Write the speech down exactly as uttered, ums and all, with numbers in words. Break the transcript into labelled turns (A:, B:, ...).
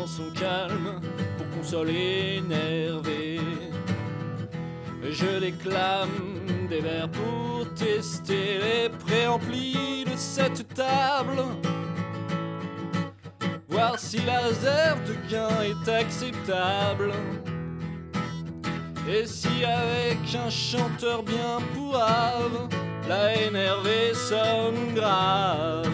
A: chanson calme pour consoler énervé. Je déclame des vers pour tester les préamplis de cette table, voir si la réserve de gain est acceptable, et si avec un chanteur bien pourrave, la N R V sonne grave.